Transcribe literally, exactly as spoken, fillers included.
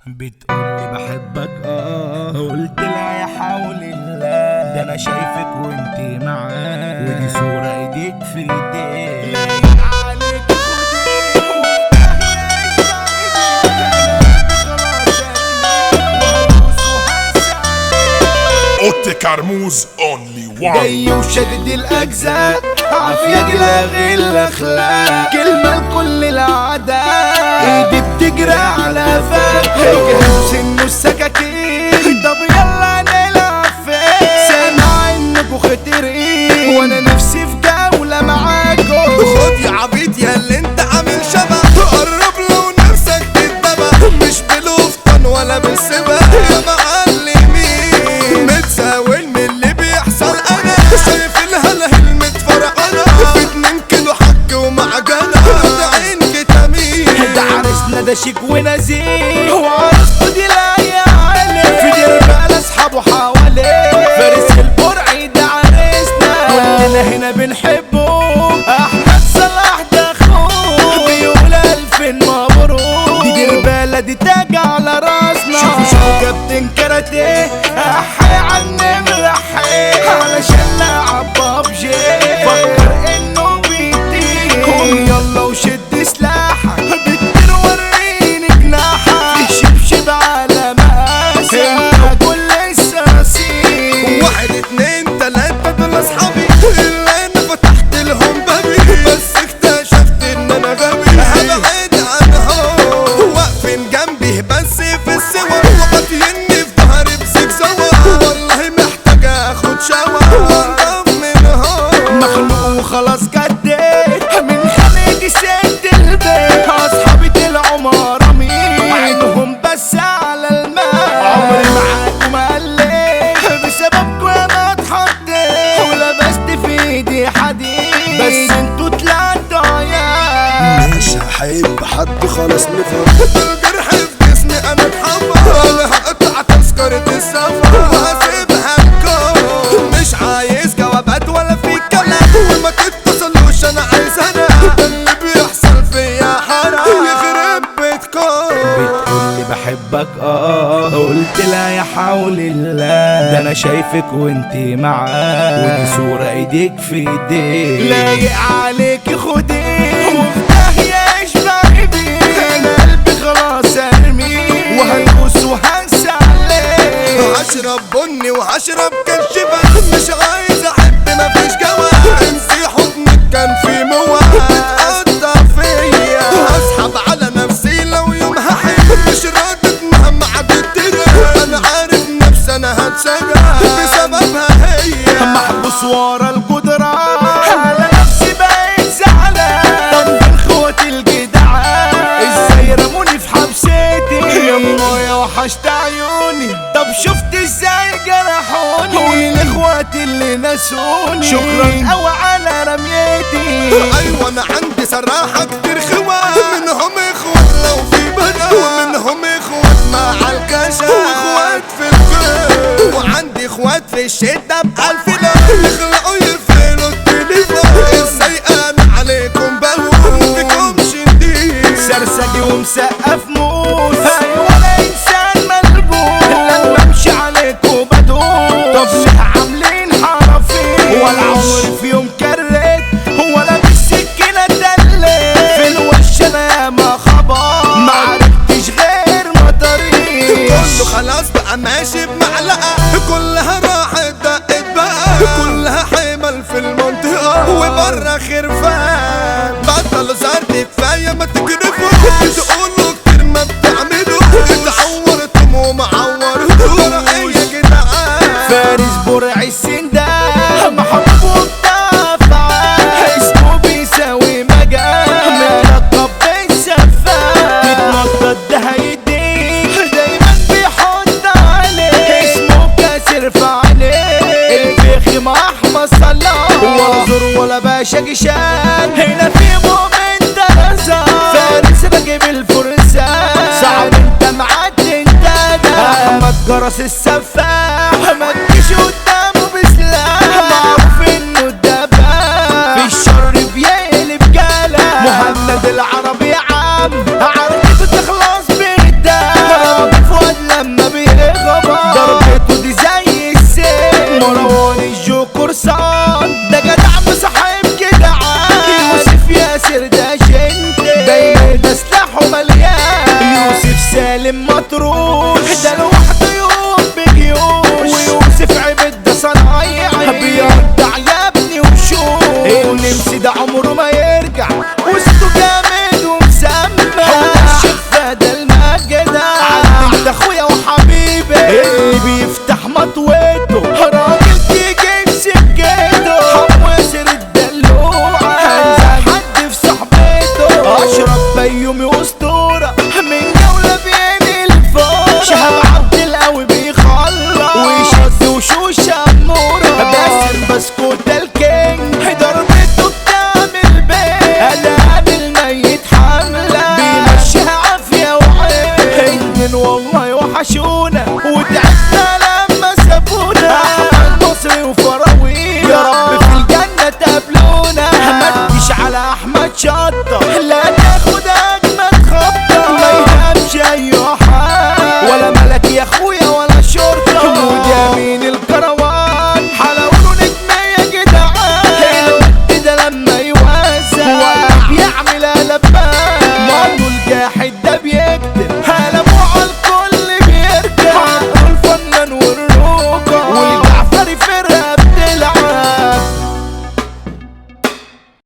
بتقولي بحبك اه قلت لا يا حول الله، ده انا شايفك وانتي معاه ودي صورة ايديك في ايديك لايق عليك اوتي كرموز اونلي وان جاي وشدد الاجزاء عافية جلاغي الاخلاق كلمة لكل الاعداء ايدي بتجري على قفاك جهاز سنه السكاكين طب يلا نلعب فين سامع انكوا خطرين وانا نفسي في جولة معاكوا خد يا عبيط يا اللي انت عامل شبه قرب لو نفسك تتبع مش بلوفتن ولا بالسبا يا معلمين متساوي من اللي بيحصل انا شايف الهلهل متفرقنا في اتنين كيلو حك ومعجنة ده عين كتامين ده عرسنا ده شيك ونزيه وعرسته دي لايقة عليه في دير بقى اصحابه حواليه فارس البرعي ده عرسنا كلنا هنا بنحبه احمد صلاح ده اخوه بيقول الف مبروك دي دير بلدي تاج على راسنا شوفوا شوفوا كابتن كاراتيه احي عالنمر احي علشان لعب بابجي فكر انه بيطير قوم يلا وشد سلاحك بتطير وريني جناحك شبشب على مقاسك كل الصراصير واحد اتنين تلاتة دول اصحابي اللي انا فتحت لهم بابي بس اكتشفت ان انا غبي هبعد عنهم واقفين جنبي بس في السوا وقاتليني في ظهري بسكسوا والله محتاج اخد شوا وانضم منهم مخلوق وخلاص جديت من خليجي سد البيت اصحابي طلعوا مرامين عينهم بس على الماء عمري معاكم قلت بسببكم انا اتحطيت ولبست في ايدي حديد بس انتوا طلعتوا عيال مش هحب حد خلاص نفهم الجرح في جسمي انا اتحمر انا هقطع تذكرة السفر وهسيبها لكم مش عايز جوابات ولا في كلام وما تتصلوش انا عايز انا ده اللي بيحصل فيا حرام يخرب بيتكم بتقولي بحبك اه قلت لا يا حول الله، ده انا شايفك وانتي معاه ودي صورة ايديك في ايديك لايق عليك خديه وفتح يا اشبعي بيه انا قلبي خلاص ارميه وهلبس وهنسى عليه هشرب بني وهشرب كشبة مش عايز احب مفيش جواب انسي حضنك كان في مواد بتقطع فيا هسحب على نفسي لو يوم هحب مش راضت مهما عدت انا عارف نفسي انا هتسجع بسببها هي محبوس ورا القدرة على نفسي بقيت زعلان طب من اخواتي الجدعان ازاي رموني في حبستي يما يا وحشت عيوني طب شفت ازاي جرحوني قولي لاخواتي اللي نسوني شكرا قوي على رميتي ايوه انا عندي صراحة كتير خوات منهم اخوات لو في بنات ومنهم اخوات مع الكشف واخوات في البيت وعندي اخوات في الشدة بألف لون يخلقوا يفعلوا التليفون ازاي انا عليكم بهون فيكم شديد سرسجي ومسقف موس ايوه انا انسان ملبوس لما امشي عليكوا بدوس طب ليه عاملين حرفين ولا عمري في يوم كريت ولا بالسكينة دليت في الوش انا ياما خبر ما عرفتش غير مطريق كله خلاص بقى ماشي بمعلقة كلها راحت دقت بقى كلها حمل في المنطقة وبره خرفان بطلوا زرد كفاية ما تكرفوا تقولوا كتير ما بتعملوا اتعورتم وما عورتوش يا جدعان فارس برعي السندان محبوب وبتافع اسمه بيساوي مجال ملقب بالسفاح تتنطط ده هيديك دايما بيحط عليه اسمه كاسر في عليه الفخم احمد صلاح ولا زور ولا باشا جشان هنا في مؤمن درزة فارس راكب الفرسان صعب انت معدي انت ده احمد جرس السفاح ما تجيش قدامه بسلاح معروف انه الدباب في الشر بيقلب جلال مهند العربي عام عرفته تخلص بالدم سالم مطروش ده لوحده يوم بجيوش ويوسف عبد ده صنايعي بيرجع يا ابني وشوش النمسي ده عمره ما يرجع وسطه جامد ومسمى وده الشفة ده المجدة عندك ده اخويا وحبيبي اللي بيفتح مطوته راجل تيجي بسكته حموسر الدلوعة هنزل حد في صحبته اشرب بيومي اسطورة من جولة بين الفور شهاب عبد القوي بيخلص ويشد وشوش امورة باسم بسكوت الكينج ضربته بتعمل بيه قلقان الميت حملة بيمشيها عافية وعين والله وحشونا وتعبنا لما سابونا احمد مصري وفراوينا يا رب في الجنة تقابلونا ما تجيش على احمد شط